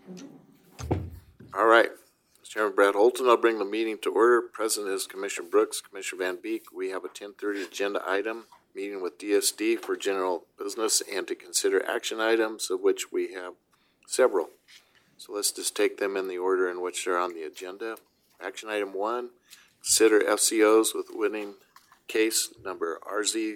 All right. Chairman Brad Holton, I'll bring the meeting to order. Present is Commissioner Brooks, Commissioner Van Beek. We have a 10:30 agenda item, meeting with DSD for general business and to consider action items, of which we have several. So let's just take them in the order in which they're on the agenda. Action item 1, consider FCOs with winning case number RZ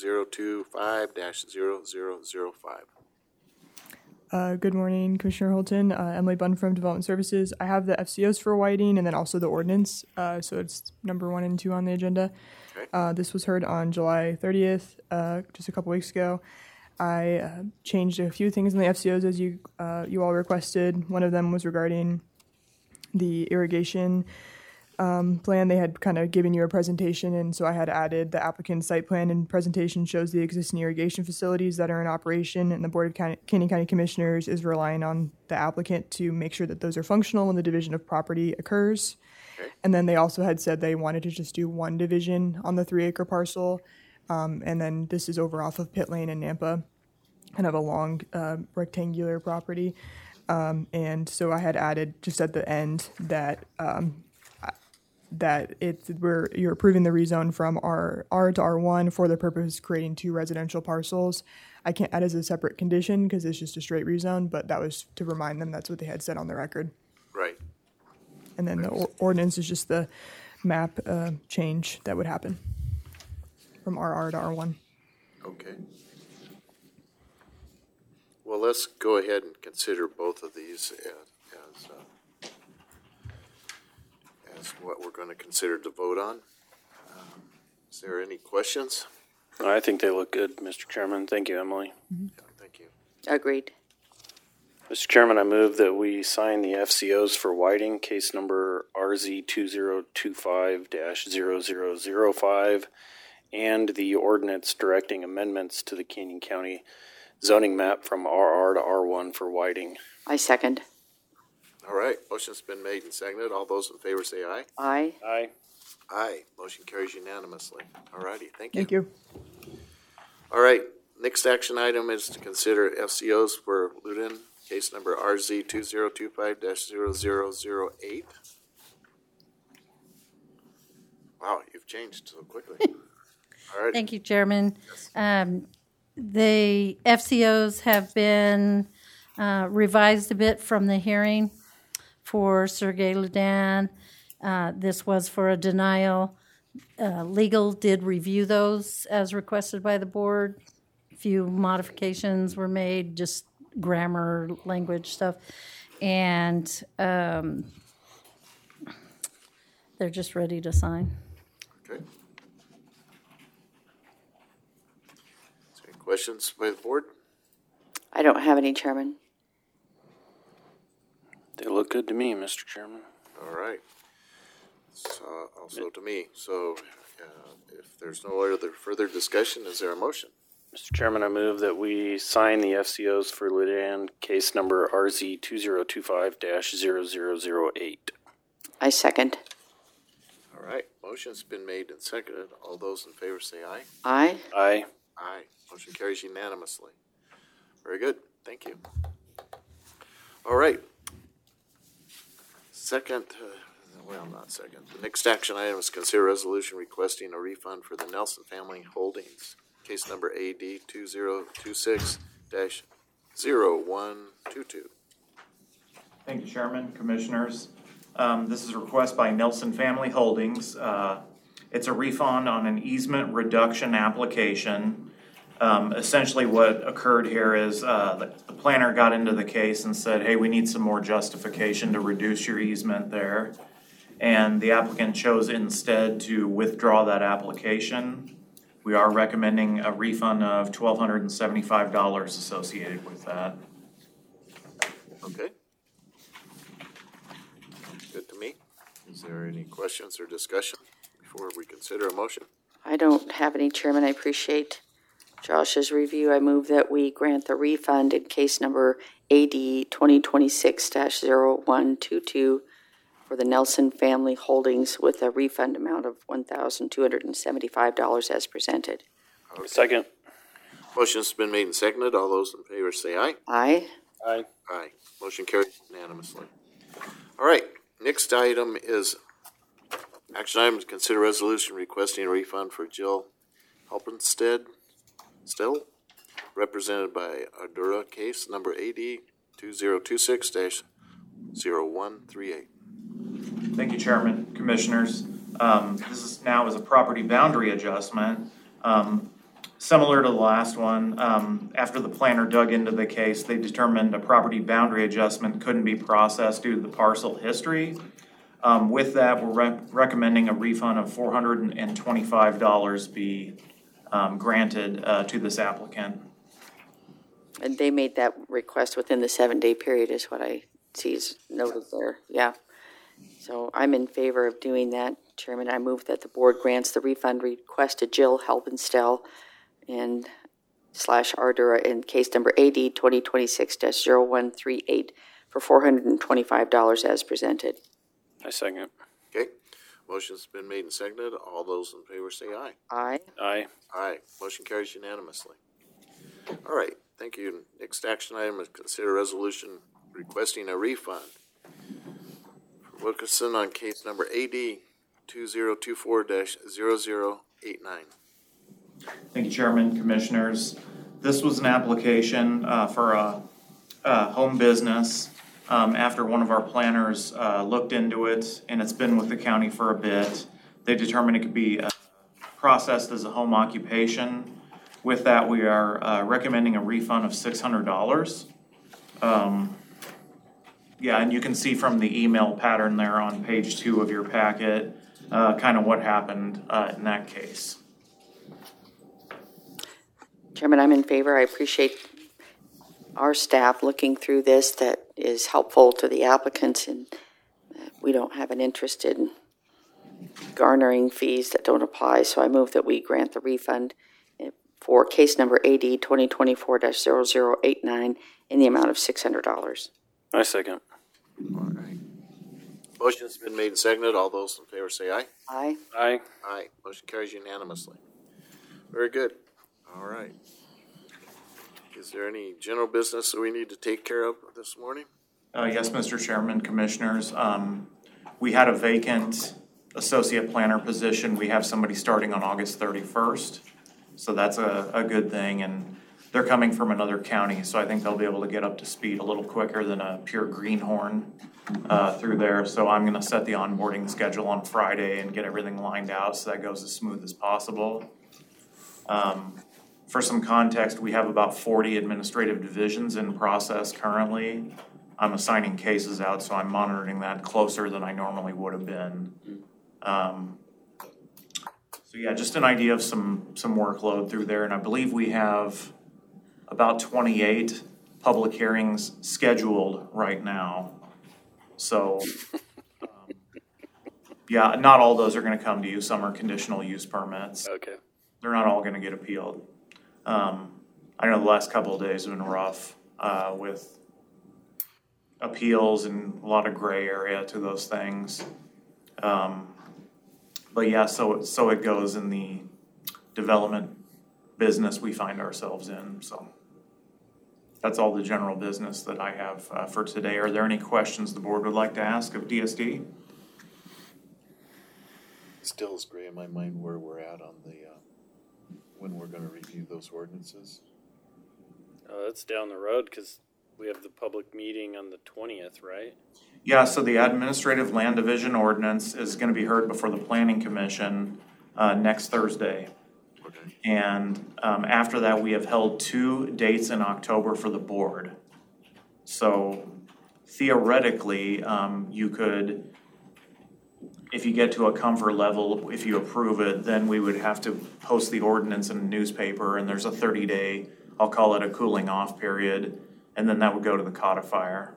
2025-0005. Good morning, Commissioner Holton. Emily Bunn from Development Services. I have the FCOs for Whiting and then also the ordinance. So it's number 1 and 2 on the agenda. Okay. This was heard on July 30th, just a couple weeks ago. I changed a few things in the FCOs as you all requested. One of them was regarding the irrigation plan. They had kind of given you a presentation, and so I had added the applicant's site plan and presentation shows the existing irrigation facilities that are in operation, and the Board of Canyon County Commissioners is relying on the applicant to make sure that those are functional when the division of property occurs. Okay. And then they also had said they wanted to just do one division on the 3-acre parcel, and then this is over off of Pit Lane and Nampa, kind of a long rectangular property. And so I had added just at the end that you're approving the rezone from R to R1 for the purpose of creating 2 residential parcels. I can't add as a separate condition because it's just a straight rezone, but that was to remind them that's what they had said on the record. Right. And then the ordinance is just the map change that would happen from RR to R1. Okay. Well, let's go ahead and consider both of these as what we're going to consider to vote on. Is there any questions? I think they look good, Mr. Chairman. Thank you, Emily. Yeah, thank you. Agreed. Mr. Chairman, I move that we sign the FCOs for Whiting, case number RZ 2025-0005, and the ordinance directing amendments to the Canyon County zoning map from RR to R1 for Whiting. I second. All right, motion's been made and seconded. All those in favor say aye. Aye. Aye. Aye. Motion carries unanimously. All righty, thank you. Thank you. All right, next action item is to consider FCOs for Loudoun, case number RZ 2025-0008. Wow, you've changed so quickly. All right. Thank you, Chairman. The FCOs have been revised a bit from the hearing for Sergei Ludan. This was for a denial. Legal did review those as requested by the board. A few modifications were made, just grammar, language stuff. And they're just ready to sign. Okay. Any questions by the board? I don't have any, Chairman. They look good to me, Mr. Chairman. All right. So also to me. So if there's no other further discussion, is there a motion? Mr. Chairman, I move that we sign the FCOs for Ludan, case number RZ 2025-0008. I second. All right. Motion's been made and seconded. All those in favor say aye. Aye. Aye. Aye. Motion carries unanimously. Very good. Thank you. All right. The next action item is consider resolution requesting a refund for the Nelson Family Holdings, case number AD 2026-0122. Thank you, Chairman, Commissioners. This is a request by Nelson Family Holdings. It's a refund on an easement reduction application. Essentially what occurred here is the planner got into the case and said, hey, we need some more justification to reduce your easement there. And the applicant chose instead to withdraw that application. We are recommending a refund of $1,275 associated with that. Okay. Good to me. Is there any questions or discussion before we consider a motion? I don't have any, Chairman. I appreciate Josh's review. I move that we grant the refund in case number AD 2026-0122 for the Nelson Family Holdings with a refund amount of $1,275 as presented. Okay. Second. Motion's been made and seconded. All those in favor say aye. Aye. Aye. Aye. Motion carries unanimously. All right, next item is action item to consider resolution requesting a refund for Jill Halpenstead, still represented by Ardura, case number AD 2026-0138. Thank you, Chairman, Commissioners. This is now as a property boundary adjustment. Similar to the last one, after the planner dug into the case, they determined a property boundary adjustment couldn't be processed due to the parcel history. With that, we're recommending a refund of $425 be granted to this applicant. And they made that request within the 7-day period is what I see is noted there. Yeah. So I'm in favor of doing that, Chairman. I move that the board grants the refund request to Jill Halpenstell and / Ardura in case number AD 2026-0138 for $425 as presented. I second. Okay, motion's been made and seconded. All those in favor say aye. Aye. Aye. Aye. Motion carries unanimously. All right, thank you. Next action item is consider resolution requesting a refund for Wilkerson on case number AD 2024-0089. Thank you, Chairman, Commissioners. This was an application for a home business. After one of our planners looked into it, and it's been with the county for a bit, they determined it could be processed as a home occupation. With that, we are recommending a refund of $600. Yeah, and you can see from the email pattern there on page 2 of your packet, kind of what happened in that case. Chairman, I'm in favor. I appreciate our staff looking through this. That is helpful to the applicants, and we don't have an interest in garnering fees that don't apply. So I move that we grant the refund for case number AD 2024-0089 in the amount of $600. I second. All right. Motion's been made and seconded. All those in favor say aye. Aye. Aye. Aye. Motion carries unanimously. Very good. All right. Is there any general business that we need to take care of this morning? Yes, Mr. Chairman, Commissioners. We had a vacant associate planner position. We have somebody starting on August 31st. So that's a good thing. And they're coming from another county, so I think they'll be able to get up to speed a little quicker than a pure greenhorn through there. So I'm going to set the onboarding schedule on Friday and get everything lined out so that goes as smooth as possible. For some context, we have about 40 administrative divisions in process currently. I'm assigning cases out, so I'm monitoring that closer than I normally would have been. So yeah, just an idea of some workload through there, and I believe we have about 28 public hearings scheduled right now. So yeah, not all those are going to come to you. Some are conditional use permits. Okay. They're not all going to get appealed. I know the last couple of days have been rough with appeals and a lot of gray area to those things. But yeah, so it goes in the development business we find ourselves in. So that's all the general business that I have for today. Are there any questions the board would like to ask of DSD? Still is gray in my mind where we're at on the, when we're gonna review those ordinances. That's down the road because we have the public meeting on the 20th, right? Yeah, so the administrative land division ordinance is going to be heard before the planning commission next Thursday. Okay. And after that, we have held 2 dates in October for the board. So theoretically, you could, if you get to a comfort level, if you approve it, then we would have to post the ordinance in a newspaper, and there's a 30-day, I'll call it a cooling off period, and then that would go to the codifier.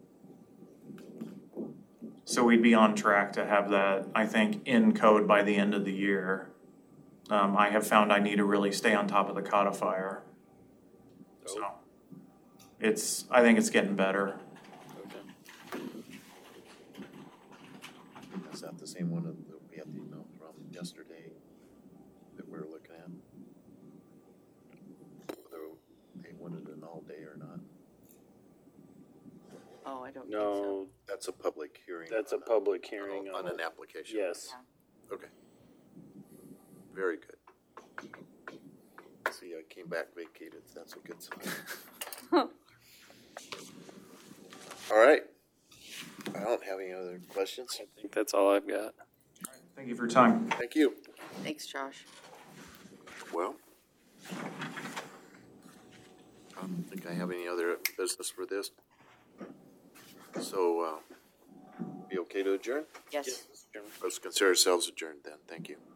So we'd be on track to have that, I think, in code by the end of the year. I have found I need to really stay on top of the codifier. So I think it's getting better. Okay. Is that the same one that we had the email from yesterday that we were looking at? Whether they wanted an all day or not? Oh, I don't think so. No, That's a public hearing. that's a public hearing On an application. Yes. Okay. Very good. See, I came back vacated. That's a good sign. All right. I don't have any other questions. I think that's all I've got. Thank you for your time. Thank you. Thanks, Josh. Well, I don't think I have any other business for this. So, be okay to adjourn? Yes. Let's consider ourselves adjourned then. Thank you.